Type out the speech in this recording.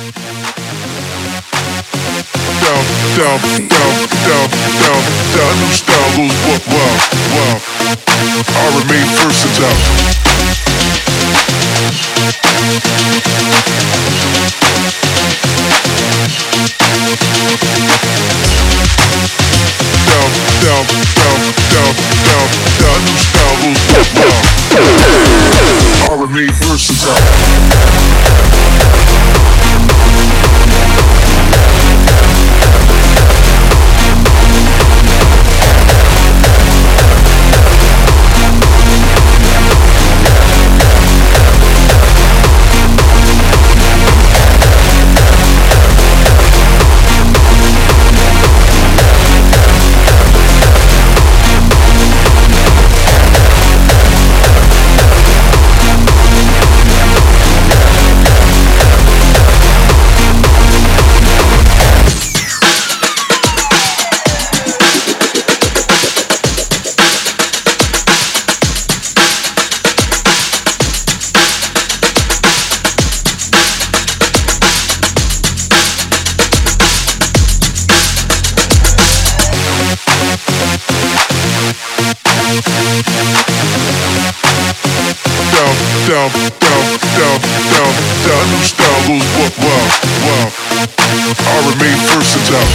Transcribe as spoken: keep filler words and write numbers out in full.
Down, down, down, down, down, down. New style goes wow, wow, wow. I remain versatile. Down, down, down, down, down, down. New style goes wow, wow. I remain versatile. Down, down, down, down, down. New style goes wow, wow, wow. I remain versatile.